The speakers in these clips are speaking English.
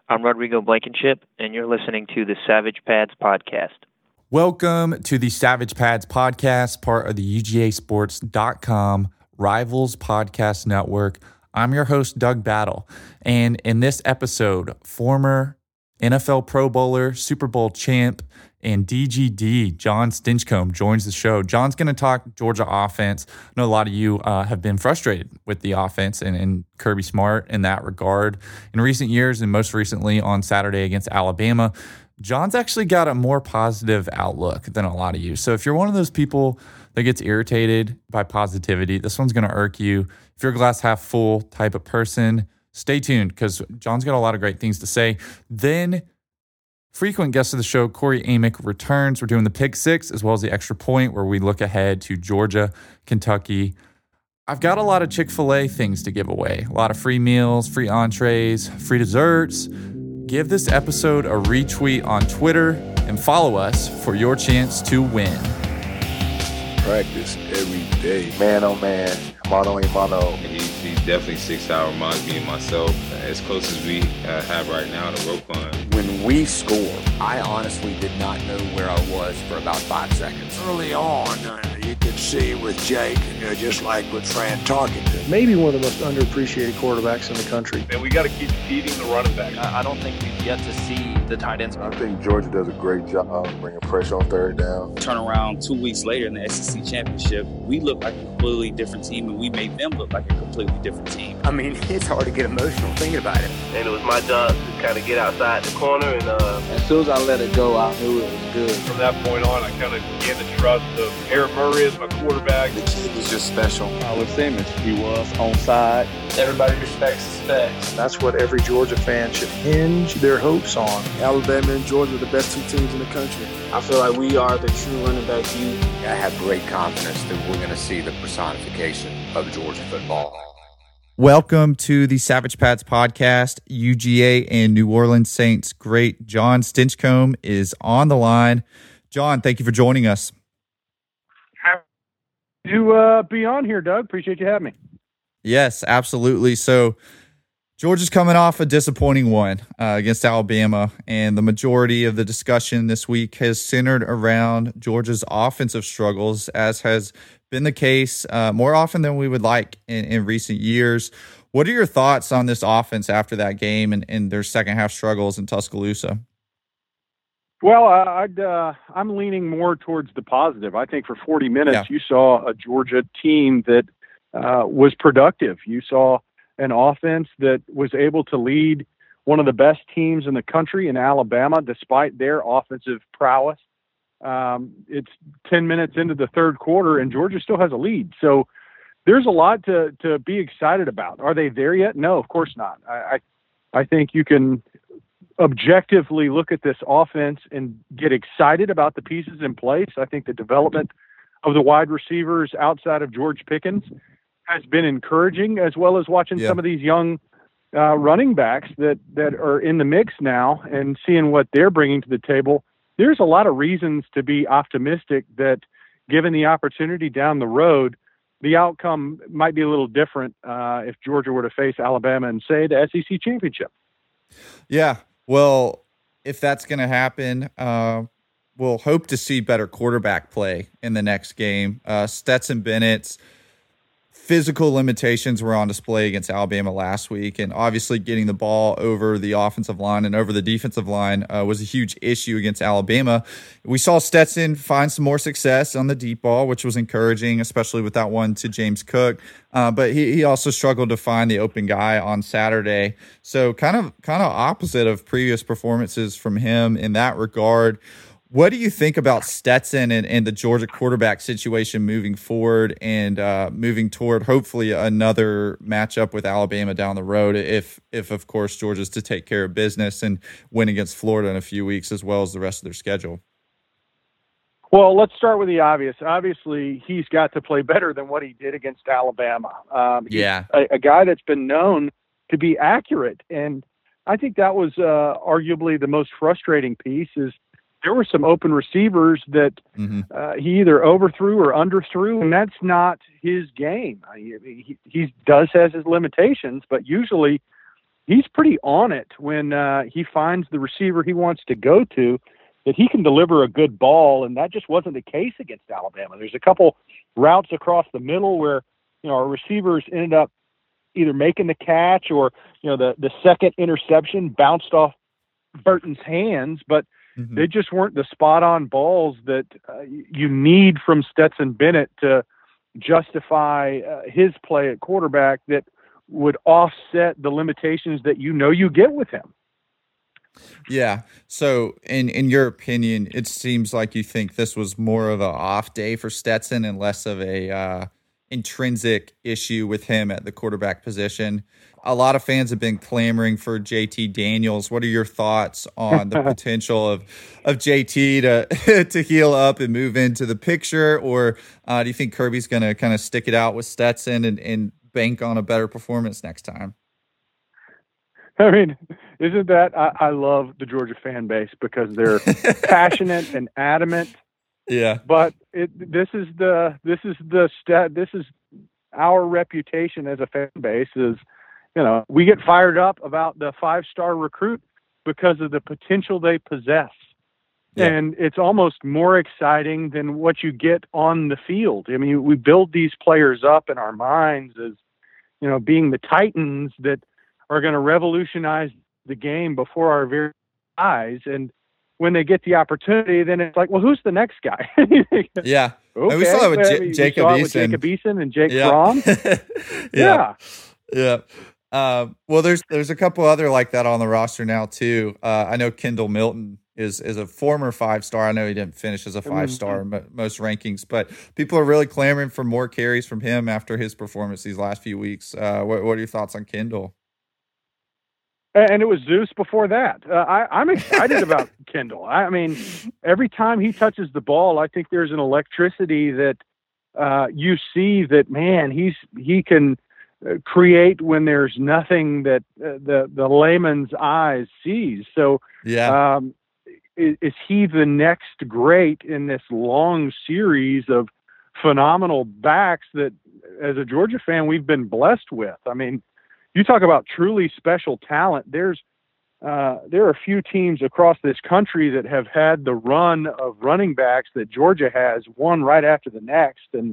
I'm Rodrigo Blankenship, and you're listening to the Savage Pads Podcast. Welcome to the Savage Pads Podcast, part of the UGAsports.com Rivals Podcast Network. I'm your host, Doug Battle, and in this episode, former NFL Pro Bowler, Super Bowl champ, and DGD, John Stinchcomb, joins the show. John's going to talk Georgia offense. I know a lot of you have been frustrated with the offense and Kirby Smart in that regard in recent years, and most recently on Saturday against Alabama. John's actually got a more positive outlook than a lot of you. So if you're one of those people that gets irritated by positivity, this one's going to irk you. If you're a glass half full type of person, stay tuned because John's got a lot of great things to say. Then frequent guest of the show, Corey Amick, returns. We're doing the Pick Six as well as the Extra Point where we look ahead to Georgia, Kentucky. I've got a lot of Chick-fil-A things to give away. A lot of free meals, free entrees, free desserts. Give this episode a retweet on Twitter and follow us for your chance to win. Practice every day, man on man, mano a mano. He's definitely 6 hour, reminds me of myself. As close as we have right now to rope on. When we scored, I honestly did not know where I was for about 5 seconds. Early on, you could see with Jake, just like with Fran Tarkenton. Maybe one of the most underappreciated quarterbacks in the country. And we got to keep feeding the running back. I don't think we've yet to see the tight ends. I think Georgia does a great job bringing pressure on third down. Turn around 2 weeks later in the SEC championship, we look like a completely different team, and we made them look like a completely different team. I mean, it's hard to get emotional thinking about it. And it was my job to kind of get outside the corner. And as soon as I let it go, I knew it was good. From that point on, I kind of began to trust Aaron Murray as my quarterback. The kid was just special. Alex Simmons, he was on side. Everybody respects the specs. That's what every Georgia fan should hinge their hopes on. Alabama and Georgia are the best two teams in the country. I feel like we are the true running back youth. I have great confidence that we're going to see the personification of Georgia football. Welcome to the Savage Pads Podcast. UGA and New Orleans Saints great John Stinchcomb is on the line. John, thank you for joining us. Happy to be on here, Doug. Appreciate you having me. Yes, absolutely. So Georgia's coming off a disappointing one against Alabama, and the majority of the discussion this week has centered around Georgia's offensive struggles, as has been the case more often than we would like in recent years. What are your thoughts on this offense after that game and their second half struggles in Tuscaloosa? Well, I'm leaning more towards the positive. I think for 40 minutes, you saw a Georgia team that was productive. You saw an offense that was able to lead one of the best teams in the country in Alabama, despite their offensive prowess. It's 10 minutes into the third quarter and Georgia still has a lead. So there's a lot to be excited about. Are they there yet? No, of course not. I think you can objectively look at this offense and get excited about the pieces in place. I think the development of the wide receivers outside of George Pickens has been encouraging, as well as watching some of these young running backs that are in the mix now and seeing what they're bringing to the table. There's a lot of reasons to be optimistic that given the opportunity down the road, the outcome might be a little different if Georgia were to face Alabama and say the SEC championship. Yeah, well, if that's going to happen, we'll hope to see better quarterback play in the next game. Stetson Bennett's physical limitations were on display against Alabama last week, and obviously getting the ball over the offensive line and over the defensive line was a huge issue against Alabama. We saw Stetson find some more success on the deep ball, which was encouraging, especially with that one to James Cook. But he also struggled to find the open guy on Saturday. So kind of opposite of previous performances from him in that regard. What do you think about Stetson and the Georgia quarterback situation moving forward and moving toward hopefully another matchup with Alabama down the road if of course, Georgia's to take care of business and win against Florida in a few weeks as well as the rest of their schedule? Well, let's start with the obvious. Obviously, he's got to play better than what he did against Alabama. He's a guy that's been known to be accurate, and I think that was arguably the most frustrating piece is there were some open receivers that he either overthrew or underthrew, and that's not his game. He does has his limitations, but usually he's pretty on it when he finds the receiver he wants to go to, that he can deliver a good ball, and that just wasn't the case against Alabama. There's a couple routes across the middle where, our receivers ended up either making the catch or, the second interception bounced off Burton's hands, but they just weren't the spot-on balls that you need from Stetson Bennett to justify his play at quarterback that would offset the limitations that you get with him. Yeah. So in your opinion, it seems like you think this was more of an off day for Stetson and less of a intrinsic issue with him at the quarterback position. A lot of fans have been clamoring for JT Daniels. What are your thoughts on the potential of JT to heal up and move into the picture? Or do you think Kirby's going to kind of stick it out with Stetson and bank on a better performance next time? I mean, isn't that I love the Georgia fan base because they're passionate and adamant. Yeah. But this is our reputation as a fan base is, we get fired up about the 5-star recruit because of the potential they possess. Yeah. And it's almost more exciting than what you get on the field. I mean, we build these players up in our minds as, being the Titans that are going to revolutionize the game before our very eyes. And when they get the opportunity, then it's like, well, who's the next guy? Yeah. Okay. And we saw that with Jacob Eason and Jake Fromm. Yeah. Well, there's a couple other like that on the roster now too. I know Kendall Milton is a former 5-star. I know he didn't finish as a 5-star in most rankings, but people are really clamoring for more carries from him after his performance these last few weeks. What are your thoughts on Kendall? And it was Zeus before that. I'm excited about Kendall. I mean, every time he touches the ball, I think there's an electricity that you see that, man, he can create when there's nothing that the layman's eyes sees. So yeah. Is he the next great in this long series of phenomenal backs that, as a Georgia fan, we've been blessed with? I mean, you talk about truly special talent. There are a few teams across this country that have had the run of running backs that Georgia has, one right after the next. And,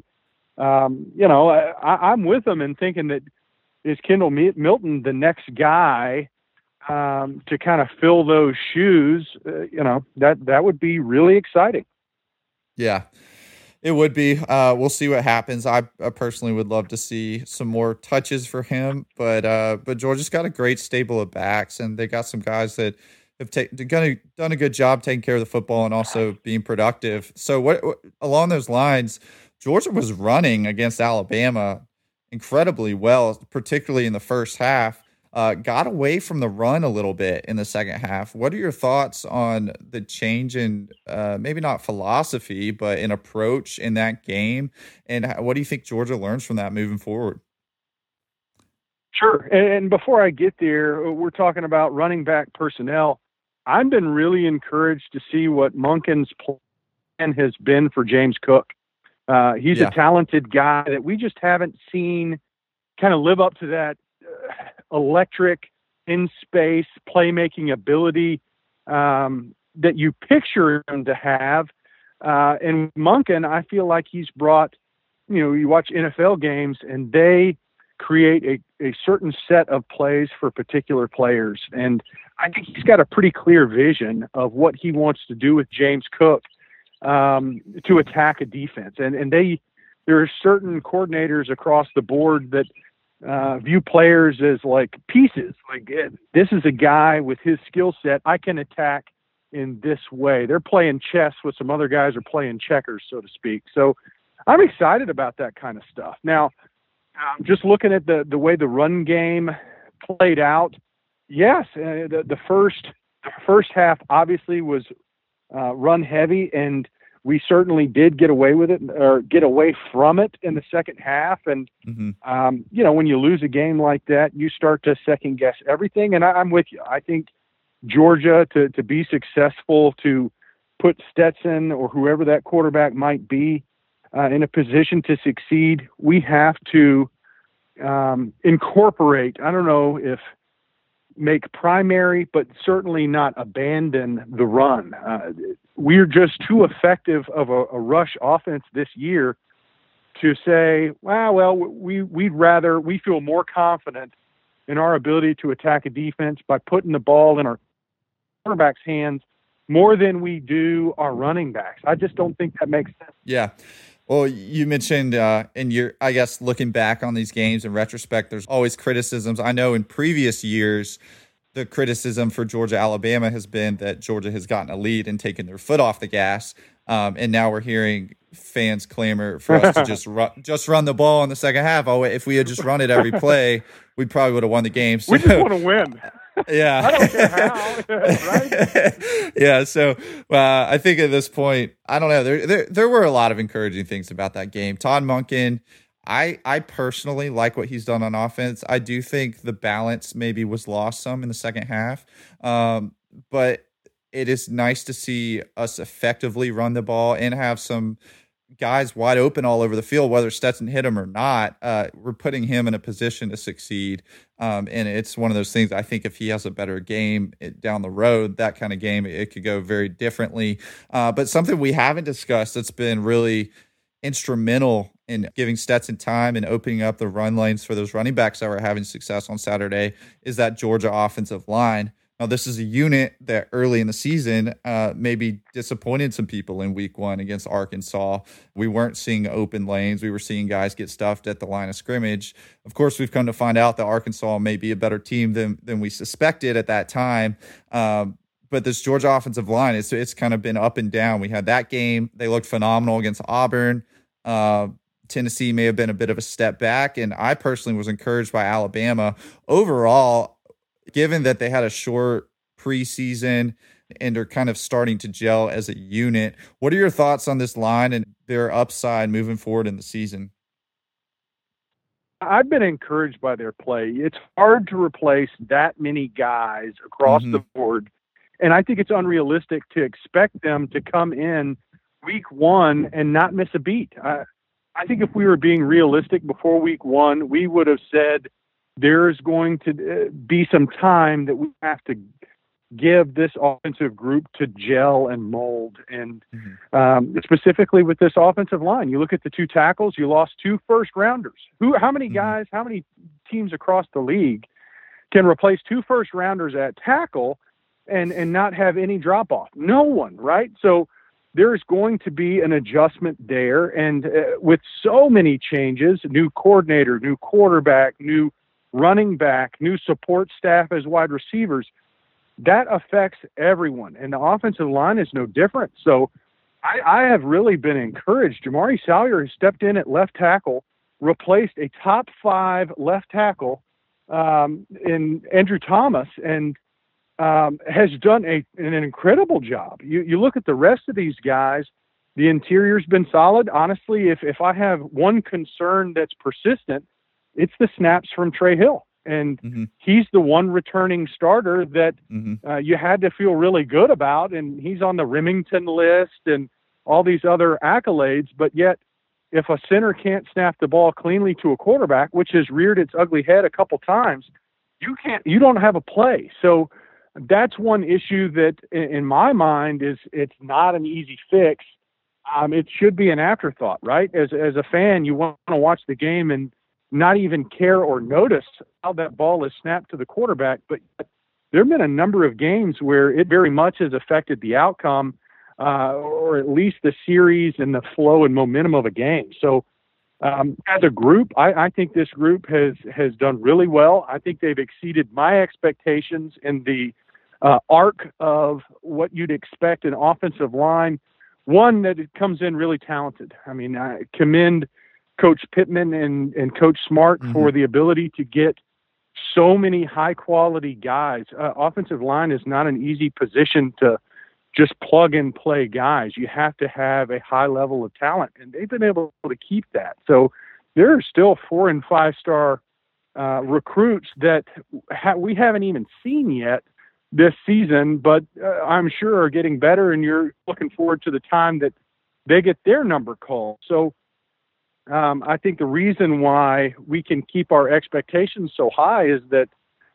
I'm with them in thinking that is Kendall Milton the next guy to kind of fill those shoes? That would be really exciting. Yeah. It would be. We'll see what happens. I personally would love to see some more touches for him, but Georgia's got a great stable of backs, and they got some guys that have done a good job taking care of the football and also being productive. So, what along those lines, Georgia was running against Alabama incredibly well, particularly in the first half. Got away from the run a little bit in the second half. What are your thoughts on the change in maybe not philosophy, but in approach in that game? And what do you think Georgia learns from that moving forward? Sure. And before I get there, we're talking about running back personnel. I've been really encouraged to see what Monken's plan has been for James Cook. He's a talented guy that we just haven't seen kind of live up to that electric in space playmaking ability that you picture him to have. And Monken, I feel like he's brought, you watch NFL games and they create a certain set of plays for particular players. And I think he's got a pretty clear vision of what he wants to do with James Cook to attack a defense. And there are certain coordinators across the board that view players as like pieces. Like, this is a guy with his skill set I can attack in this way. They're playing chess with some other guys are playing checkers, so to speak. So I'm excited about that kind of stuff. Now, just looking at the way the run game played out, yes, the first half obviously was run heavy, and we certainly did get away with it or get away from it in the second half. And, when you lose a game like that, you start to second guess everything. And I'm with you. I think Georgia to be successful, to put Stetson or whoever that quarterback might be in a position to succeed, we have to incorporate, I don't know if make primary, but certainly not abandon the run. We're just too effective of a rush offense this year to say, we feel more confident in our ability to attack a defense by putting the ball in our quarterback's hands more than we do our running backs. I just don't think that makes sense. Yeah. Well, you mentioned I guess looking back on these games in retrospect, there's always criticisms. I know in previous years, the criticism for Georgia-Alabama has been that Georgia has gotten a lead and taken their foot off the gas. And now we're hearing fans clamor for us to just run the ball in the second half. Oh, if we had just run it every play, we probably would have won the game. So, we just want to win. Yeah. I don't care how, right? Yeah. So I think at this point, I don't know. There were a lot of encouraging things about that game. Todd Monken, I personally like what he's done on offense. I do think the balance maybe was lost some in the second half. But it is nice to see us effectively run the ball and have some guys wide open all over the field, whether Stetson hit him or not. We're putting him in a position to succeed. And it's one of those things, I think if he has a better game down the road, that kind of game, it could go very differently. But something we haven't discussed that's been really instrumental in giving Stetson time and opening up the run lanes for those running backs that were having success on Saturday is that Georgia offensive line. Now, this is a unit that early in the season maybe disappointed some people in week one against Arkansas. We weren't seeing open lanes. We were seeing guys get stuffed at the line of scrimmage. Of course, we've come to find out that Arkansas may be a better team than we suspected at that time. But this Georgia offensive line, it's kind of been up and down. We had that game. They looked phenomenal against Auburn. Tennessee may have been a bit of a step back, and I personally was encouraged by Alabama. Overall, given that they had a short preseason and are kind of starting to gel as a unit, what are your thoughts on this line and their upside moving forward in the season? I've been encouraged by their play. It's hard to replace that many guys across the board, and I think it's unrealistic to expect them to come in week one and not miss a beat. I think if we were being realistic before week one, we would have said, there's going to be some time that we have to give this offensive group to gel and mold. And specifically with this offensive line, you look at the two tackles, you lost 2 first-rounders. How many guys, how many teams across the league can replace 2 first-rounders at tackle and not have any drop-off? No one, right? So there's going to be an adjustment there. And with so many changes, new coordinator, new quarterback, new running back, new support staff as wide receivers, that affects everyone. And the offensive line is no different. So I have really been encouraged. Jamari Salyer has stepped in at left tackle, replaced a top 5 left tackle in Andrew Thomas, and has done an incredible job. You look at the rest of these guys, the interior's been solid. Honestly, if I have one concern that's persistent, it's the snaps from Trey Hill. And he's the one returning starter that you had to feel really good about. And he's on the Remington list and all these other accolades. But yet, if a center can't snap the ball cleanly to a quarterback, which has reared its ugly head a couple times, you don't have a play. So that's one issue that in my mind it's not an easy fix. It should be an afterthought, right? As a fan, you want to watch the game and not even care or notice how that ball is snapped to the quarterback. But there have been a number of games where it very much has affected the outcome, or at least the series and the flow and momentum of a game. So as a group, I think this group has done really well. I think they've exceeded my expectations in the arc of what you'd expect an offensive line. One, that it comes in really talented. I mean, I commend Coach Pittman and Coach Smart for the ability to get so many high-quality guys. Offensive line is not an easy position to just plug and play guys. You have to have a high level of talent, and they've been able to keep that. So there are still 4- and 5-star recruits that we haven't even seen yet this season, but I'm sure are getting better, and you're looking forward to the time that they get their number called. So I think the reason why we can keep our expectations so high is that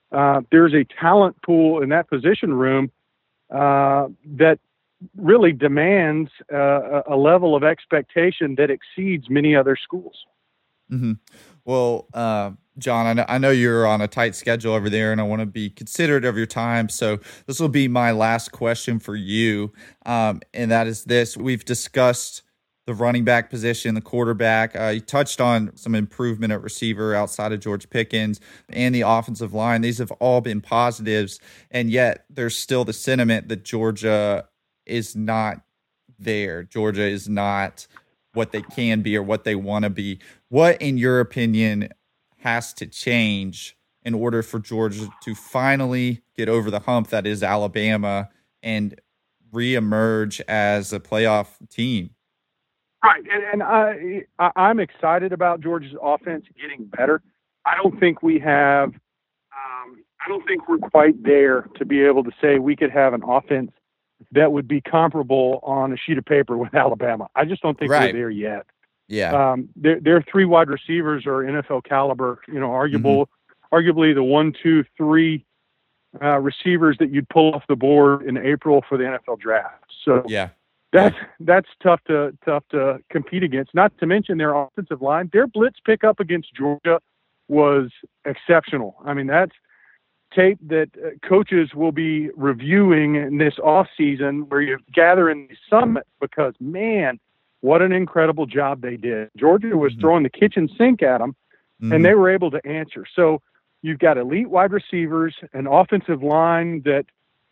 there's a talent pool in that position room that really demands a level of expectation that exceeds many other schools. Mm-hmm. Well, John, I know you're on a tight schedule over there, and I want to be considerate of your time. So this will be my last question for you, and that is this. We've discussed the running back position, the quarterback. You touched on some improvement at receiver outside of George Pickens and the offensive line. These have all been positives, and yet there's still the sentiment that Georgia is not there. Georgia is not what they can be or what they want to be. What, in your opinion, has to change in order for Georgia to finally get over the hump that is Alabama and reemerge as a playoff team? Right, and I'm excited about Georgia's offense getting better. I don't think we have. I don't think we're quite there to be able to say we could have an offense that would be comparable on a sheet of paper with Alabama. I just don't think we're there yet. Yeah. Their three wide receivers are NFL caliber. Arguably the 1, 2, 3 receivers that you'd pull off the board in April for the NFL draft. So yeah. That's tough to compete against. Not to mention their offensive line. Their blitz pickup against Georgia was exceptional. I mean, that's tape that coaches will be reviewing in this offseason, where you gather in the summit, because, man, what an incredible job they did. Georgia was throwing the kitchen sink at them, and they were able to answer. So you've got elite wide receivers, an offensive line that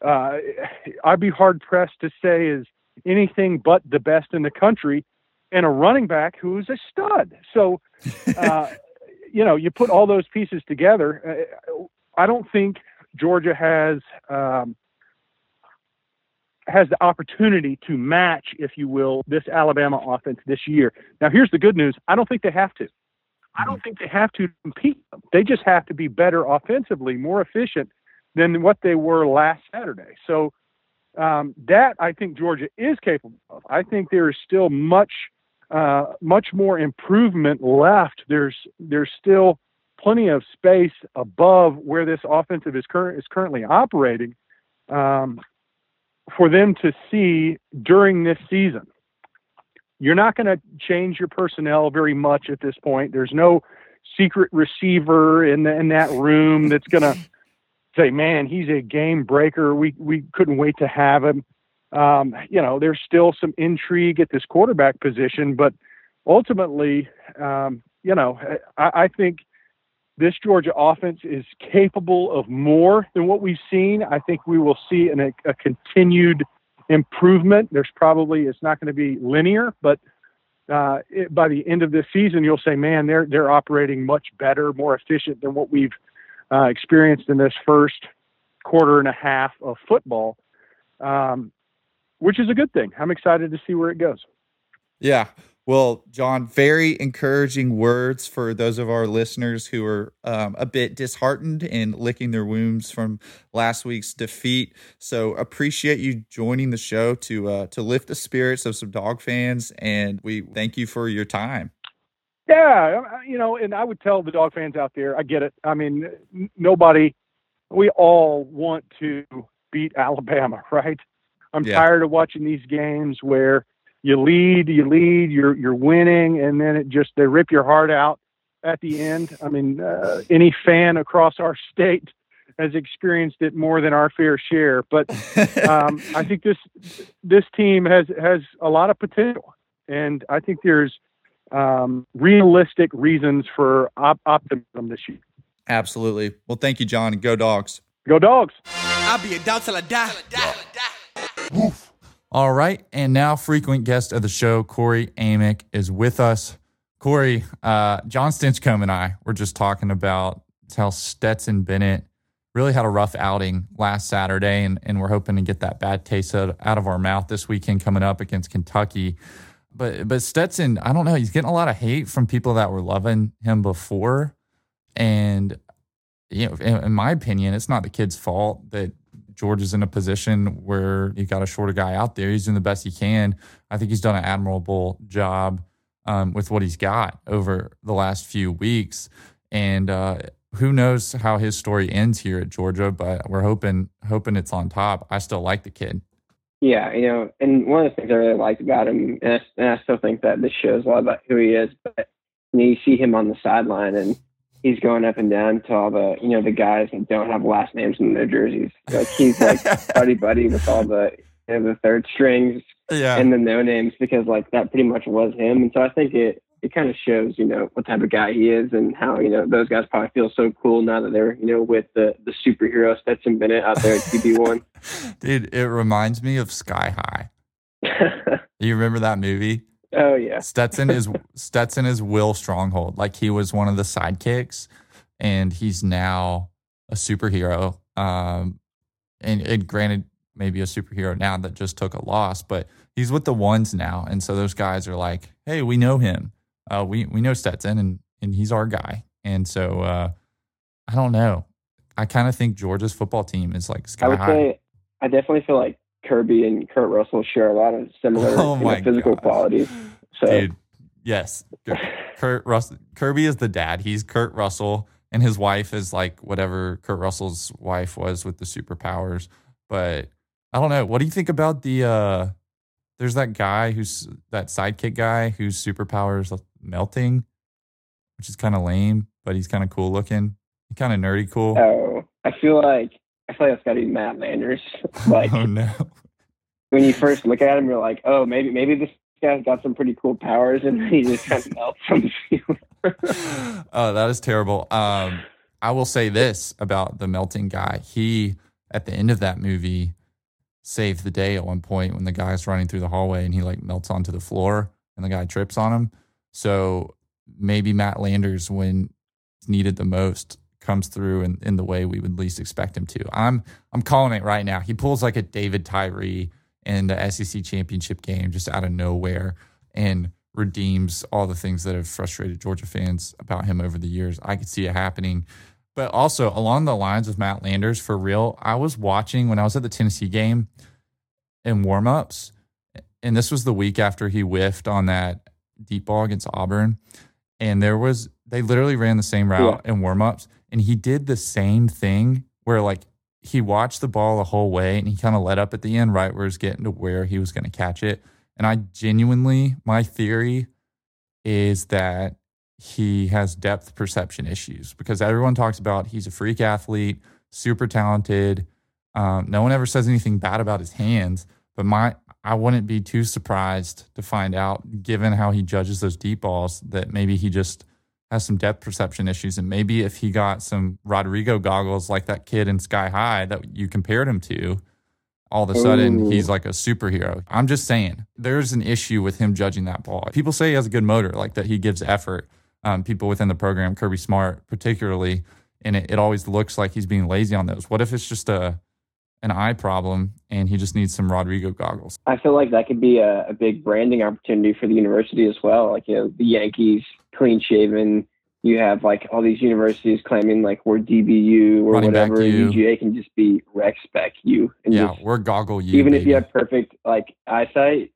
I'd be hard-pressed to say is anything but the best in the country, and a running back who's a stud. So, you put all those pieces together. I don't think Georgia has the opportunity to match, if you will, this Alabama offense this year. Now, here's the good news. I don't think they have to. I don't think they have to compete. They just have to be better offensively, more efficient than what they were last Saturday. So, that I think Georgia is capable of. I think there is still much more improvement left. There's still plenty of space above where this offensive is currently operating for them to see during this season. You're not going to change your personnel very much at this point. There's no secret receiver in that room that's going to say, man, he's a game breaker. We couldn't wait to have him. There's still some intrigue at this quarterback position, but ultimately, I think this Georgia offense is capable of more than what we've seen. I think we will see a continued improvement. It's not going to be linear, but by the end of this season, you'll say, man, they're operating much better, more efficient than what we've experienced in this first quarter and a half of football, which is a good thing. I'm excited to see where it goes. Yeah. Well, John, very encouraging words for those of our listeners who are a bit disheartened and licking their wounds from last week's defeat. So appreciate you joining the show to lift the spirits of some Dog fans, and we thank you for your time. Yeah, and I would tell the Dog fans out there, I get it. I mean, we all want to beat Alabama, right? I'm tired of watching these games where you lead, you're winning, and then they rip your heart out at the end. I mean, any fan across our state has experienced it more than our fair share. But I think this team has a lot of potential, and I think there's realistic reasons for optimism this year. Absolutely. Well, thank you, John, and go Dogs. Go Dogs. I'll be a dog till I die. Woof. All right, and now frequent guest of the show, Corey Amick, is with us. Corey, John Stinchcomb and I were just talking about how Stetson Bennett really had a rough outing last Saturday, and we're hoping to get that bad taste out of our mouth this weekend coming up against Kentucky. But Stetson, I don't know, he's getting a lot of hate from people that were loving him before, and in my opinion, it's not the kid's fault that Georgia's in a position where you got a shorter guy out there. He's doing the best he can. I think he's done an admirable job with what he's got over the last few weeks. And who knows how his story ends here at Georgia, but we're hoping it's on top. I still like the kid. Yeah, and one of the things I really liked about him, and I still think that this shows a lot about who he is, but you see him on the sideline and he's going up and down to all the, the guys that don't have last names in their jerseys. Like he's like buddy with all the, the third strings and the no names, because like that pretty much was him. And so I think it kind of shows, what type of guy he is and how, those guys probably feel so cool now that they're, with the superhero Stetson Bennett out there at QB1. Dude, it reminds me of Sky High. You remember that movie? Oh yeah. Stetson is Will Stronghold. Like he was one of the sidekicks and he's now a superhero. And granted, maybe a superhero now that just took a loss, but he's with the ones now. And so those guys are like, hey, we know him. We know Stetson and he's our guy. And so I don't know. I kind of think Georgia's football team is like sky high. Say, I definitely feel like Kirby and Kurt Russell share a lot of similar physical qualities. So. Dude, yes. Kirby is the dad. He's Kurt Russell, and his wife is like whatever Kurt Russell's wife was with the superpowers. But I don't know. What do you think about the there's that guy who's that sidekick guy whose superpowers are melting, which is kind of lame, but he's kind of cool looking. Kind of nerdy cool. Oh, I feel like that's got to be Matt Landers. Like, oh no! When you first look at him, you're like, oh, maybe this guy's got some pretty cool powers, and he just kind of melts from the field. Oh, that is terrible. I will say this about the melting guy. He, at the end of that movie, saved the day at one point when the guy's running through the hallway and he like melts onto the floor and the guy trips on him. So maybe Matt Landers, when it's needed the most, comes through in the way we would least expect him to. I'm calling it right now. He pulls like a David Tyree in the SEC championship game just out of nowhere and redeems all the things that have frustrated Georgia fans about him over the years. I could see it happening. But also, along the lines of Matt Landers, for real, I was watching when I was at the Tennessee game in warmups, and this was the week after he whiffed on that deep ball against Auburn, and they literally ran the same route in warmups, and he did the same thing where like he watched the ball the whole way and he kind of let up at the end right where it was getting to where he was going to catch it. And I genuinely, my theory is that he has depth perception issues because everyone talks about he's a freak athlete, super talented. No one ever says anything bad about his hands, but I wouldn't be too surprised to find out, given how he judges those deep balls, that maybe he just has some depth perception issues. And maybe if he got some Rodrigo goggles like that kid in Sky High that you compared him to, all of a sudden he's like a superhero. I'm just saying, there's an issue with him judging that ball. People say he has a good motor, like that he gives effort. People within the program, Kirby Smart particularly, and it always looks like he's being lazy on those. What if it's just an eye problem and he just needs some Rodrigo goggles? I feel like that could be a big branding opportunity for the university as well. Like, the Yankees, clean shaven. You have like all these universities claiming like we're DBU or running whatever. UGA can just be rec spec U. And we're goggle U. Even baby. If you have perfect like eyesight,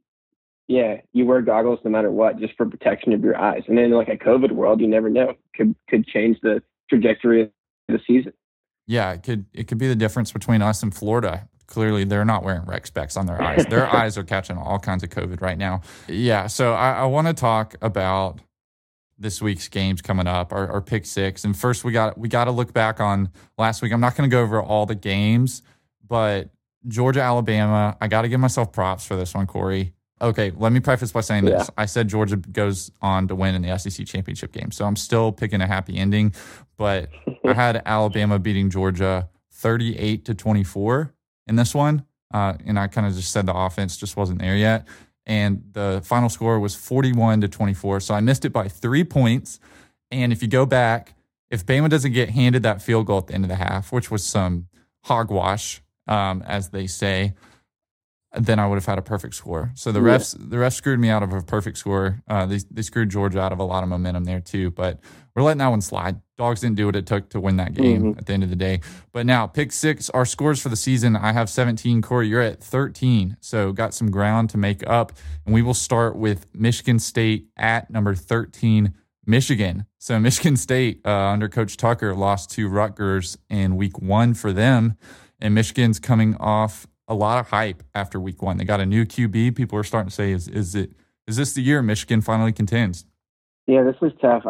you wear goggles no matter what, just for protection of your eyes. And then like a COVID world, you never know, could change the trajectory of the season. Yeah, it could be the difference between us and Florida. Clearly, they're not wearing rec specs on their eyes. Their eyes are catching all kinds of COVID right now. Yeah, so I want to talk about this week's games coming up, our pick six. And first, we got to look back on last week. I'm not going to go over all the games, but Georgia, Alabama, I got to give myself props for this one, Corey. Okay, let me preface by saying this. I said Georgia goes on to win in the SEC championship game, so I'm still picking a happy ending. But I had Alabama beating Georgia 38-24 in this one, and I kind of just said the offense just wasn't there yet. And the final score was 41-24, so I missed it by 3 points. And if you go back, if Bama doesn't get handed that field goal at the end of the half, which was some hogwash, as they say, then I would have had a perfect score. So the refs screwed me out of a perfect score. They screwed Georgia out of a lot of momentum there too, but we're letting that one slide. Dogs didn't do what it took to win that game at the end of the day. But now, pick six, our scores for the season. I have 17. Corey, you're at 13. So got some ground to make up. And we will start with Michigan State at number 13, Michigan. So Michigan State, under Coach Tucker, lost to Rutgers in week 1 for them. And Michigan's coming off a lot of hype after week 1. They got a new QB. People are starting to say, is this the year Michigan finally contends? Yeah, this was tough.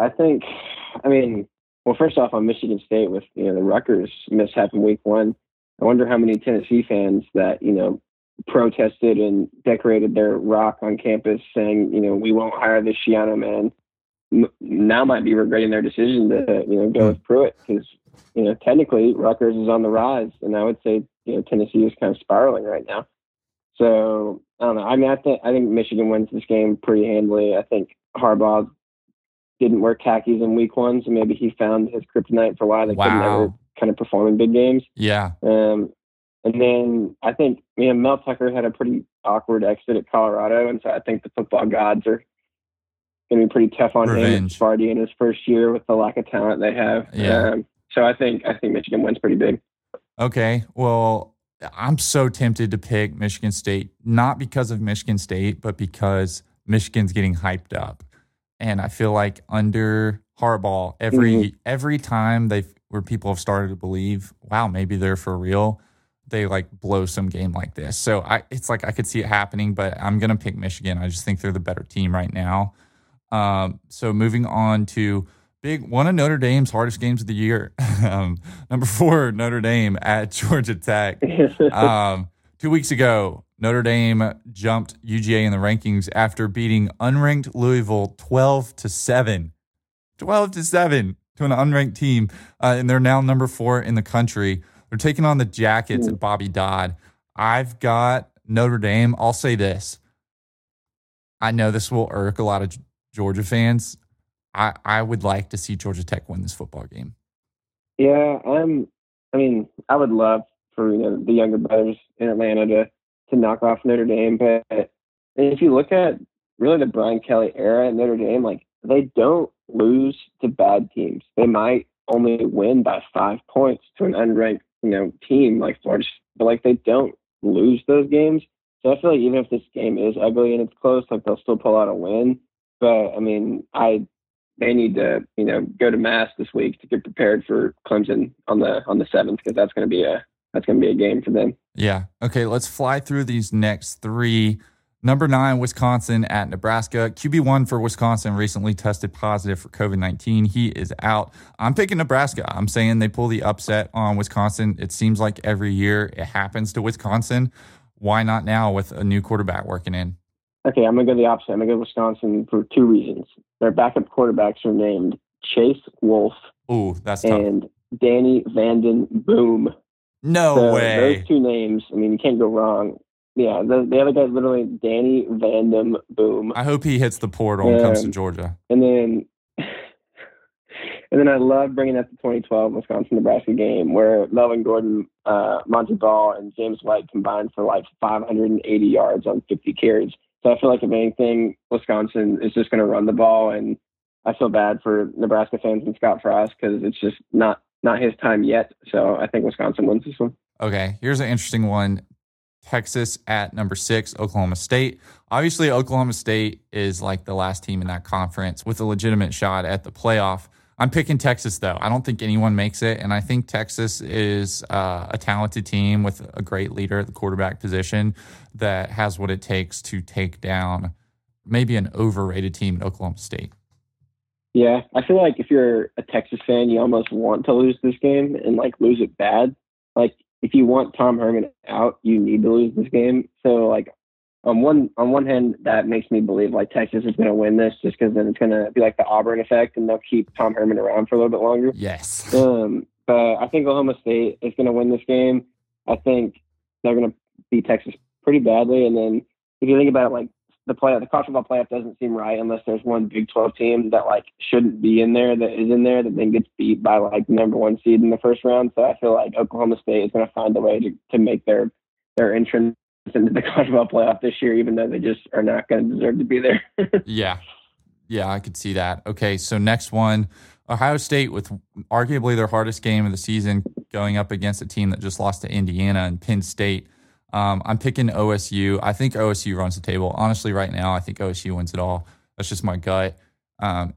Well, first off, on Michigan State with the Rutgers mishap in week 1, I wonder how many Tennessee fans that protested and decorated their rock on campus, saying we won't hire this Schiano man, now might be regretting their decision to go with Pruitt, because technically Rutgers is on the rise, and I would say Tennessee is kind of spiraling right now. So I don't know. I think Michigan wins this game pretty handily. I think Harbaugh didn't wear khakis in week 1, so maybe he found his kryptonite for why they couldn't ever kind of perform in big games. Yeah. And then I think Mel Tucker had a pretty awkward exit at Colorado, and so I think the football gods are going to be pretty tough on him at Sparty in his first year with the lack of talent they have. Yeah. So I think Michigan wins pretty big. Okay. Well, I'm so tempted to pick Michigan State, not because of Michigan State, but because Michigan's getting hyped up. And I feel like under Harbaugh, every time where people have started to believe, wow, maybe they're for real, they blow some game like this. So it's I could see it happening, but I'm going to pick Michigan. I just think they're the better team right now. So moving on to one of Notre Dame's hardest games of the year. Number 4, Notre Dame at Georgia Tech. 2 weeks ago, Notre Dame jumped UGA in the rankings after beating unranked Louisville 12-7. 12-7 to an unranked team, and they're now number 4 in the country. They're taking on the Jackets at Bobby Dodd. I've got Notre Dame. I'll say this. I know this will irk a lot of Georgia fans. I would like to see Georgia Tech win this football game. Yeah, I would love for the younger brothers in Atlanta to knock off Notre Dame, but if you look at really the Brian Kelly era at Notre Dame, they don't lose to bad teams. They might only win by 5 points to an unranked team like Florida, but they don't lose those games. So I feel like even if this game is ugly and it's close, they'll still pull out a win. But they need to go to Mass this week to get prepared for Clemson on the 7th, because that's going to be a game for them. Yeah. Okay, let's fly through these next 3. Number 9, Wisconsin at Nebraska. QB1 for Wisconsin recently tested positive for COVID-19. He is out. I'm picking Nebraska. I'm saying they pull the upset on Wisconsin. It seems like every year it happens to Wisconsin. Why not now with a new quarterback working in? Okay, I'm going to go the opposite. I'm going to go Wisconsin for 2 reasons. Their backup quarterbacks are named Chase Wolf. Ooh, that's tough. And Danny Vanden Boom. No way. Those 2 names, you can't go wrong. Yeah, the other guy's literally Danny Vanden Boom. I hope he hits the portal and comes to Georgia. And then I love bringing up the 2012 Wisconsin-Nebraska game where Melvin Gordon, Monty Ball, and James White combined for 580 yards on 50 carries. So I feel like if anything, Wisconsin is just going to run the ball, and I feel bad for Nebraska fans and Scott Frost because it's just not his time yet. So I think Wisconsin wins this one. Okay, here's an interesting one. Texas at number 6, Oklahoma State. Obviously, Oklahoma State is the last team in that conference with a legitimate shot at the playoff. I'm picking Texas, though. I don't think anyone makes it, and I think Texas is a talented team with a great leader at the quarterback position that has what it takes to take down maybe an overrated team at Oklahoma State. Yeah, I feel like if you're a Texas fan, you almost want to lose this game and lose it bad. If you want Tom Herman out, you need to lose this game. So on one hand, that makes me believe Texas is going to win this just because then it's going to be the Auburn effect and they'll keep Tom Herman around for a little bit longer. Yes. But I think Oklahoma State is going to win this game. I think they're going to beat Texas pretty badly. And then if you think about it, the college football playoff doesn't seem right unless there's one Big 12 team that shouldn't be in there that is in there that then gets beat by the number 1 seed in the first round. So I feel like Oklahoma State is going to find a way to make their entrance into the college football playoff this year, even though they just are not going to deserve to be there. Yeah, I could see that. Okay, so next one, Ohio State with arguably their hardest game of the season going up against a team that just lost to Indiana and Penn State. I'm picking OSU. I think OSU runs the table. Honestly, right now, I think OSU wins it all. That's just my gut. And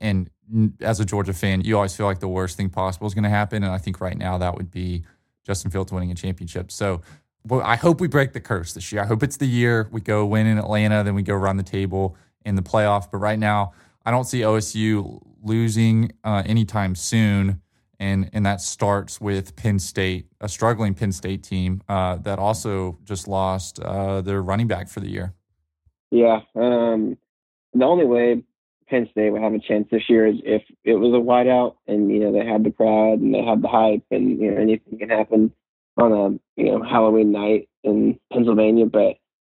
as a Georgia fan, you always feel like the worst thing possible is going to happen. And I think right now that would be Justin Fields winning a championship. So I hope we break the curse this year. I hope it's the year we go win in Atlanta, then we go run the table in the playoff. But right now, I don't see OSU losing anytime soon. And that starts with Penn State, a struggling Penn State team that also just lost their running back for the year. Yeah. The only way Penn State would have a chance this year is if it was a whiteout and, they had the crowd and they had the hype and, anything can happen on a, Halloween night in Pennsylvania. But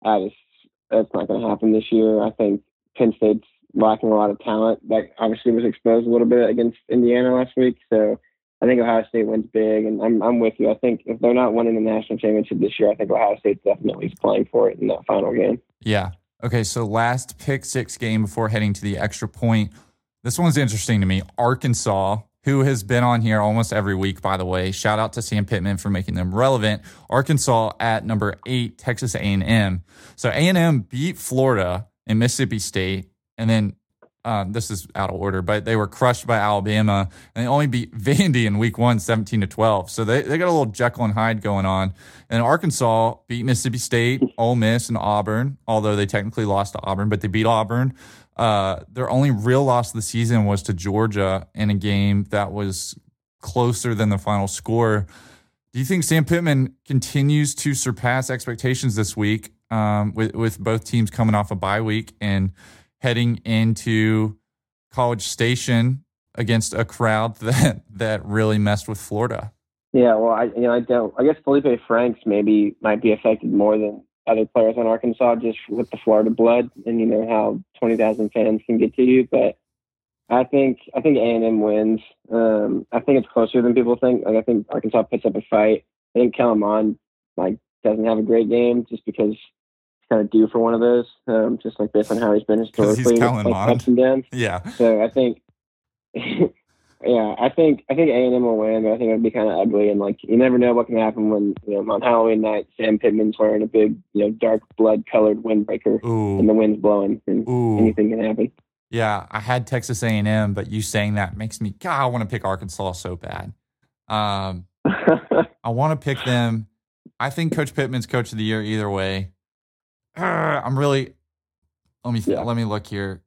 that's not going to happen this year. I think Penn State's lacking a lot of talent. That obviously was exposed a little bit against Indiana last week. So I think Ohio State wins big, and I'm with you. I think if they're not winning the national championship this year, I think Ohio State definitely is playing for it in that final game. Yeah. Okay, so last pick six game before heading to the extra point. This one's interesting to me. Arkansas, who has been on here almost every week, by the way. Shout out to Sam Pittman for making them relevant. Arkansas at number 8, Texas A&M. So A&M beat Florida and Mississippi State, and then this is out of order, but they were crushed by Alabama, and they only beat Vandy in week 1, 17-12. So they got a little Jekyll and Hyde going on. And Arkansas beat Mississippi State, Ole Miss, and Auburn, although they technically lost to Auburn, but they beat Auburn. Their only real loss of the season was to Georgia in a game that was closer than the final score. Do you think Sam Pittman continues to surpass expectations this week with both teams coming off a bye week and heading into College Station against a crowd that really messed with Florida? Yeah, well, I guess Felipe Franks might be affected more than other players on Arkansas just with the Florida blood and how 20,000 fans can get to you. But I think A&M wins. I think it's closer than people think. I think Arkansas puts up a fight. I think Kellen Mond doesn't have a great game just because kind of due for one of those, just based on how he's been historically, ups and downs. Yeah. So I think, I think A&M will win, but I think it'll be kind of ugly. And you never know what can happen when on Halloween night Sam Pittman's wearing a big dark blood colored windbreaker and the wind's blowing and anything can happen. Yeah, I had Texas A&M, but you saying that makes me I want to pick Arkansas so bad. I want to pick them. I think Coach Pittman's coach of the year either way. Let me look here.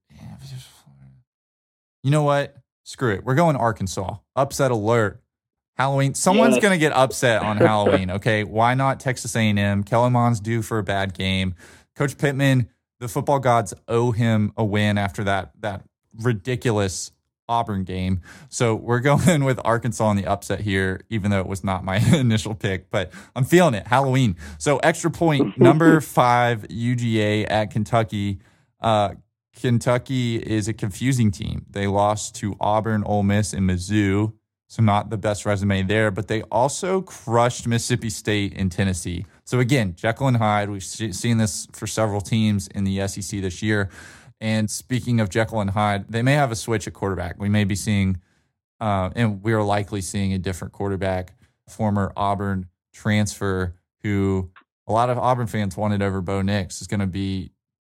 You know what? Screw it. We're going Arkansas. Upset alert. Halloween. Someone's going to get upset on Halloween, okay? Why not Texas A&M? Kellen Mond's due for a bad game. Coach Pittman, the football gods owe him a win after that ridiculous Auburn game. So we're going with Arkansas on the upset here, even though it was not my initial pick, but I'm feeling it. Halloween. So extra point, number 5, UGA at Kentucky. Kentucky is a confusing team. They lost to Auburn, Ole Miss, and Mizzou. So not the best resume there, but they also crushed Mississippi State and Tennessee. So again, Jekyll and Hyde, we've seen this for several teams in the SEC this year. And speaking of Jekyll and Hyde, they may have a switch at quarterback. We may be seeing, and we are likely seeing a different quarterback, former Auburn transfer who a lot of Auburn fans wanted over Bo Nix is going to be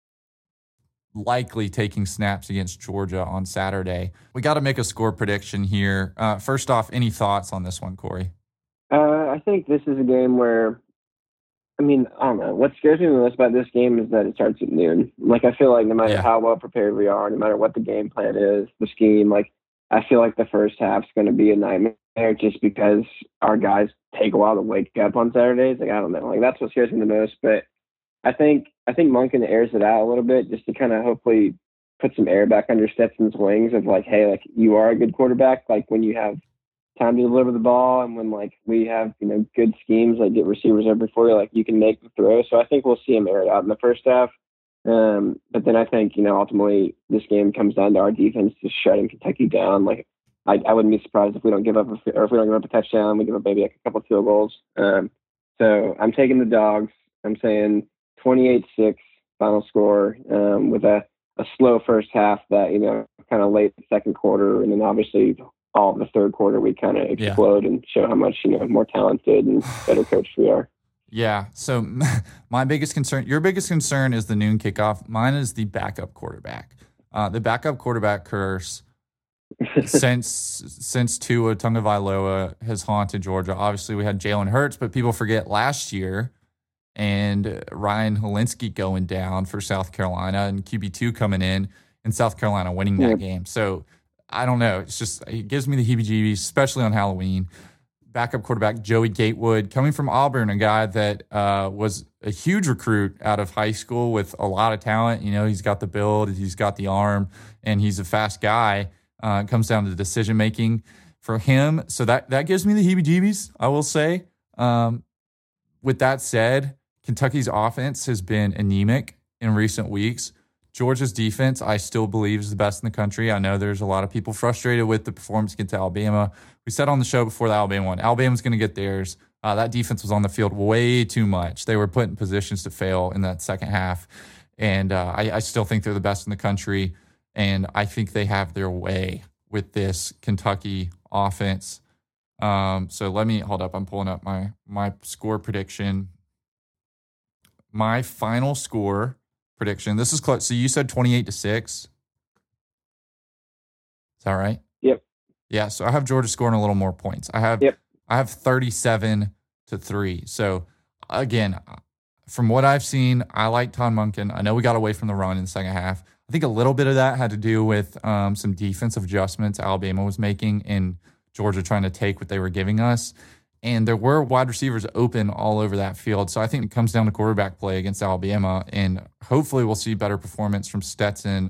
likely taking snaps against Georgia on Saturday. We got to make a score prediction here. First off, any thoughts on this one, Corey? I think this is a game where, I don't know. What scares me the most about this game is that it starts at noon. I feel like no matter how well prepared we are, no matter what the game plan is, the scheme, I feel like the first half's going to be a nightmare just because our guys take a while to wake up on Saturdays. I don't know. That's what scares me the most. But I think Monken airs it out a little bit just to kind of hopefully put some air back under Stetson's wings of hey, you are a good quarterback. When you have time to deliver the ball and when we have good schemes get receivers over for you, you can make the throw. So I think we'll see him air it out in the first half. But then I think ultimately this game comes down to our defense just shutting Kentucky down. I wouldn't be surprised if we don't give up a touchdown. We give up maybe a couple of field goals. So I'm taking the Dogs. I'm saying 28-6 final score with a slow first half that kind of late second quarter, and then obviously all of the third quarter we kind of explode and show how much more talented and better coached we are. Yeah. So my biggest concern, your biggest concern is the noon kickoff. Mine is the backup quarterback. The backup quarterback curse since Tua Tagovailoa has haunted Georgia. Obviously, we had Jalen Hurts, but people forget last year and Ryan Helinski going down for South Carolina and QB2 coming in and South Carolina winning that game. So I don't know. It gives me the heebie-jeebies, especially on Halloween. Backup quarterback Joey Gatewood coming from Auburn, a guy that was a huge recruit out of high school with a lot of talent. You know, he's got the build, he's got the arm, and he's a fast guy. It comes down to the decision-making for him. So that gives me the heebie-jeebies, I will say. With that said, Kentucky's offense has been anemic in recent weeks. Georgia's defense, I still believe, is the best in the country. I know there's a lot of people frustrated with the performance against Alabama. We said on the show before the Alabama one, Alabama's going to get theirs. That defense was on the field way too much. They were put in positions to fail in that second half. And I still think they're the best in the country. And I think they have their way with this Kentucky offense. So let me, hold up, I'm pulling up my score prediction. My final score prediction. This is close. So you said 28-6. Is that right? Yep. Yeah. So I have Georgia scoring a little more points. I have 37-3. So again, from what I've seen, I like Todd Monken. I know we got away from the run in the second half. I think a little bit of that had to do with some defensive adjustments Alabama was making and Georgia trying to take what they were giving us. And there were wide receivers open all over that field. So I think it comes down to quarterback play against Alabama. And hopefully we'll see better performance from Stetson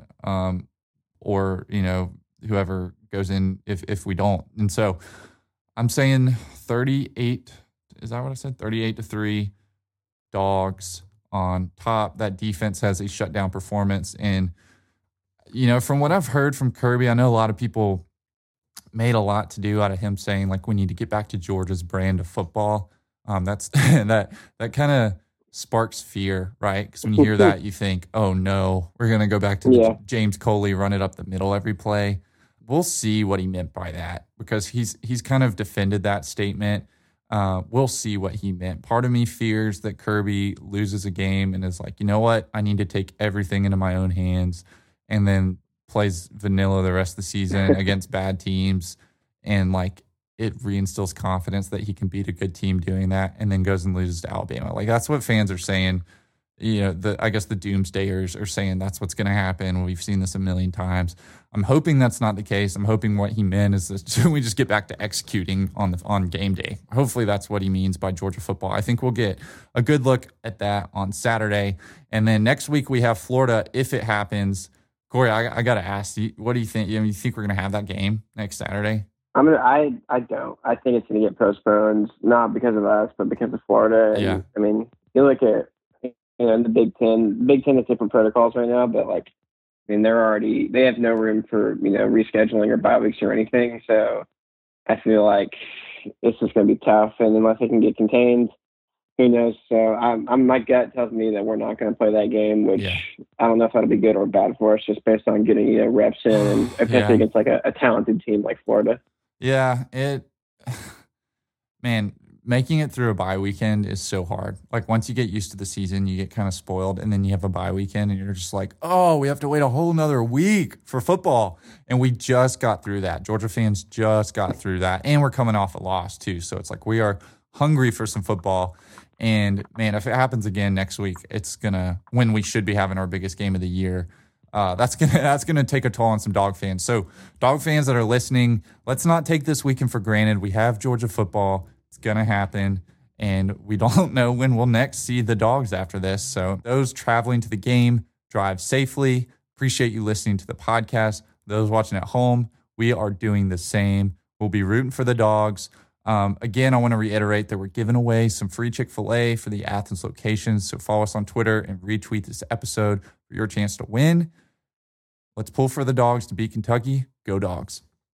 or, you know, whoever goes in if we don't. And so I'm saying 38. Is that what I said? 38-3 Dogs on top. That defense has a shutdown performance. And, you know, from what I've heard from Kirby, I know a lot of people made a lot to do out of him saying, like, we need to get back to Georgia's brand of football. That's that kind of sparks fear, right? Because when you hear that, you think, oh, no, we're going to go back to James Coley, run it up the middle every play. We'll see what he meant by that because he's kind of defended that statement. We'll see what he meant. Part of me fears that Kirby loses a game and is like, you know what? I need to take everything into my own hands and then plays vanilla the rest of the season against bad teams. And like it reinstills confidence that he can beat a good team doing that and then goes and loses to Alabama. Like that's what fans are saying. You know, I guess the doomsdayers are saying that's what's going to happen. We've seen this a million times. I'm hoping that's not the case. I'm hoping what he meant is that we just get back to executing on game day. Hopefully that's what he means by Georgia football. I think we'll get a good look at that on Saturday. And then next week we have Florida if it happens. Corey, I got to ask you, what do you think? You think we're going to have that game next Saturday? I don't. I think it's going to get postponed, not because of us, but because of Florida. And, yeah. I mean, you look at, you know, in the Big Ten. Big Ten has different protocols right now, but like, I mean, they have no room for, you know, rescheduling or bye weeks or anything. So I feel like it's just going to be tough. And unless they can get contained, who knows? So my gut tells me that we're not going to play that game, which I don't know if that'll be good or bad for us, just based on getting, you know, reps in and especially against like a talented team like Florida. Yeah, man, making it through a bye weekend is so hard. Like once you get used to the season, you get kind of spoiled, and then you have a bye weekend, and you're just like, oh, we have to wait a whole nother week for football. And we just got through that. Georgia fans just got through that, and we're coming off a loss too. So it's like we are hungry for some football. And man, if it happens again next week, it's gonna when we should be having our biggest game of the year. That's gonna take a toll on some Dog fans. So Dog fans that are listening, let's not take this weekend for granted. We have Georgia football. It's going to happen, and we don't know when we'll next see the Dogs after this. So those traveling to the game, drive safely. Appreciate you listening to the podcast. Those watching at home, we are doing the same. We'll be rooting for the Dogs. Again, I want to reiterate that we're giving away some free Chick-fil-A for the Athens locations. So follow us on Twitter and retweet this episode for your chance to win. Let's pull for the Dogs to beat Kentucky. Go Dogs.